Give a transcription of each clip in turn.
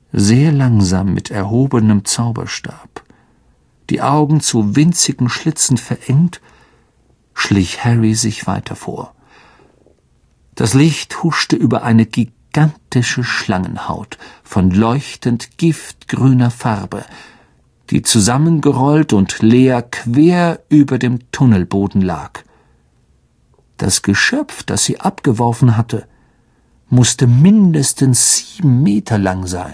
Sehr langsam mit erhobenem Zauberstab, die Augen zu winzigen Schlitzen verengt, schlich Harry sich weiter vor. Das Licht huschte über eine gigantische Schlangenhaut von leuchtend giftgrüner Farbe, die zusammengerollt und leer quer über dem Tunnelboden lag. Das Geschöpf, das sie abgeworfen hatte, musste mindestens 7 Meter lang sein.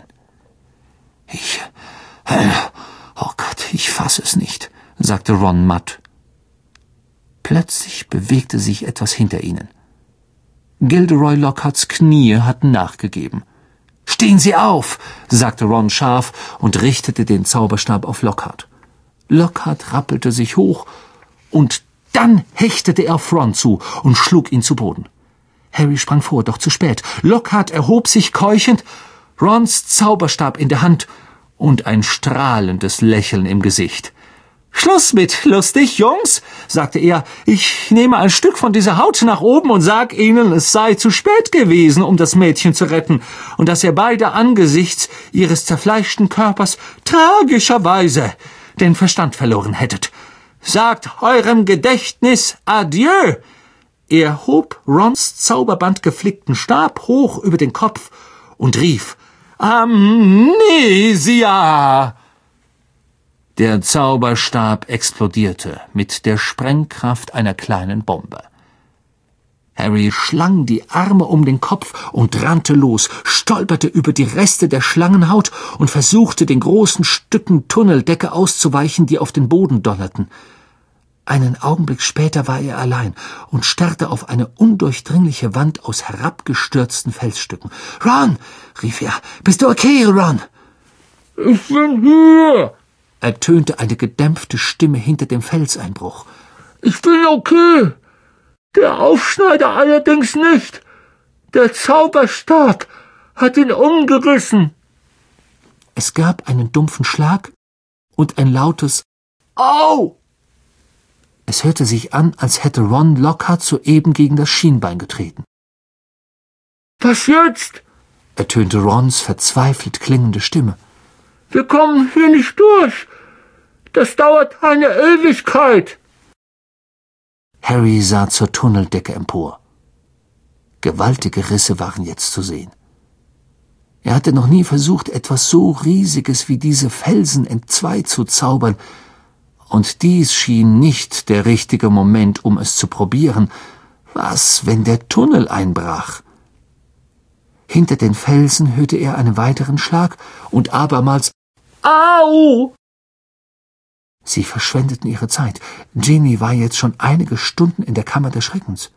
Oh Gott, ich fasse es nicht, sagte Ron matt. Plötzlich bewegte sich etwas hinter ihnen. Gilderoy Lockharts Knie hatten nachgegeben. »Stehen Sie auf«, sagte Ron scharf und richtete den Zauberstab auf Lockhart. Lockhart rappelte sich hoch, und dann hechtete er auf Ron zu und schlug ihn zu Boden. Harry sprang vor, doch zu spät. Lockhart erhob sich keuchend, Rons Zauberstab in der Hand und ein strahlendes Lächeln im Gesicht. »Schluss mit lustig, Jungs«, sagte er. »Ich nehme ein Stück von dieser Haut nach oben und sag Ihnen, es sei zu spät gewesen, um das Mädchen zu retten, und dass ihr beide angesichts ihres zerfleischten Körpers tragischerweise den Verstand verloren hättet. Sagt eurem Gedächtnis Adieu!« Er hob Rons Zauberband geflickten Stab hoch über den Kopf und rief »Amnesia!« Der Zauberstab explodierte mit der Sprengkraft einer kleinen Bombe. Harry schlang die Arme um den Kopf und rannte los, stolperte über die Reste der Schlangenhaut und versuchte, den großen Stücken Tunneldecke auszuweichen, die auf den Boden donnerten. Einen Augenblick später war er allein und starrte auf eine undurchdringliche Wand aus herabgestürzten Felsstücken. »Ron«, rief er, »bist du okay, Ron?« »Ich bin hier«, ertönte eine gedämpfte Stimme hinter dem Felseinbruch. »Ich bin okay. Der Aufschneider allerdings nicht. Der Zauberstab hat ihn umgerissen.« Es gab einen dumpfen Schlag und ein lautes »Au!« Es hörte sich an, als hätte Ron Lockhart soeben gegen das Schienbein getreten. »Was jetzt?« ertönte Rons verzweifelt klingende Stimme. »Wir kommen hier nicht durch. Das dauert eine Ewigkeit.« Harry sah zur Tunneldecke empor. Gewaltige Risse waren jetzt zu sehen. Er hatte noch nie versucht, etwas so Riesiges wie diese Felsen entzwei zu zaubern, und dies schien nicht der richtige Moment, um es zu probieren. Was, wenn der Tunnel einbrach? Hinter den Felsen hörte er einen weiteren Schlag und abermals »Au!« Sie verschwendeten ihre Zeit. Ginny war jetzt schon einige Stunden in der Kammer des Schreckens.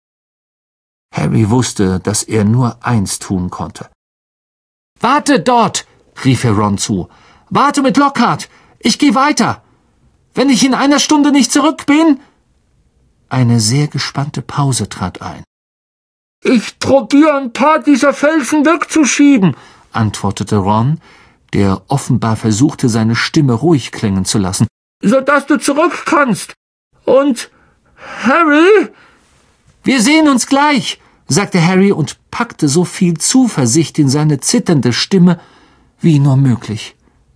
Harry wusste, dass er nur eins tun konnte. »Warte dort«, rief er Ron zu. »Warte mit Lockhart. Ich gehe weiter. Wenn ich in einer Stunde nicht zurück bin...« Eine sehr gespannte Pause trat ein. »Ich probiere ein paar dieser Felsen wegzuschieben«, antwortete Ron, der offenbar versuchte, seine Stimme ruhig klingen zu lassen. »So dass du zurück kannst. Und Harry?« »Wir sehen uns gleich«, sagte Harry und packte so viel Zuversicht in seine zitternde Stimme wie nur möglich.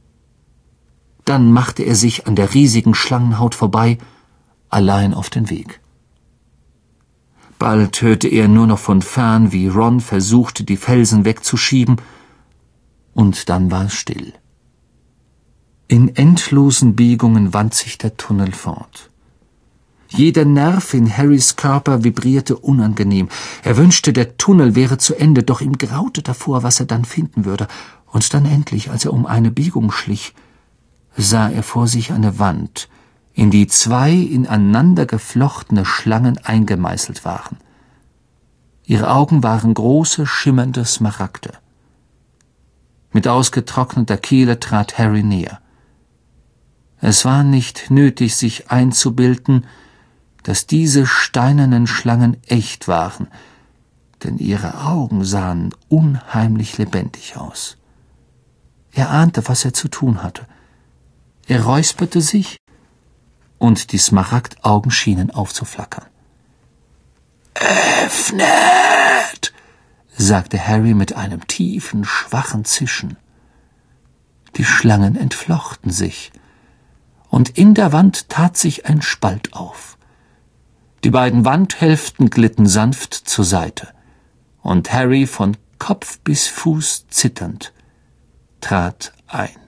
Dann machte er sich an der riesigen Schlangenhaut vorbei, allein auf den Weg. Bald hörte er nur noch von fern, wie Ron versuchte, die Felsen wegzuschieben, und dann war es still. In endlosen Biegungen wand sich der Tunnel fort. Jeder Nerv in Harrys Körper vibrierte unangenehm. Er wünschte, der Tunnel wäre zu Ende, doch ihm graute davor, was er dann finden würde. Und dann endlich, als er um eine Biegung schlich, sah er vor sich eine Wand, in die 2 ineinander geflochtene Schlangen eingemeißelt waren. Ihre Augen waren große, schimmernde Smaragde. Mit ausgetrockneter Kehle trat Harry näher. Es war nicht nötig, sich einzubilden, dass diese steinernen Schlangen echt waren, denn ihre Augen sahen unheimlich lebendig aus. Er ahnte, was er zu tun hatte. Er räusperte sich, und die Smaragdaugen schienen aufzuflackern. »Öffnet«, sagte Harry mit einem tiefen, schwachen Zischen. Die Schlangen entflochten sich, und in der Wand tat sich ein Spalt auf. Die beiden Wandhälften glitten sanft zur Seite, und Harry, von Kopf bis Fuß zitternd, trat ein.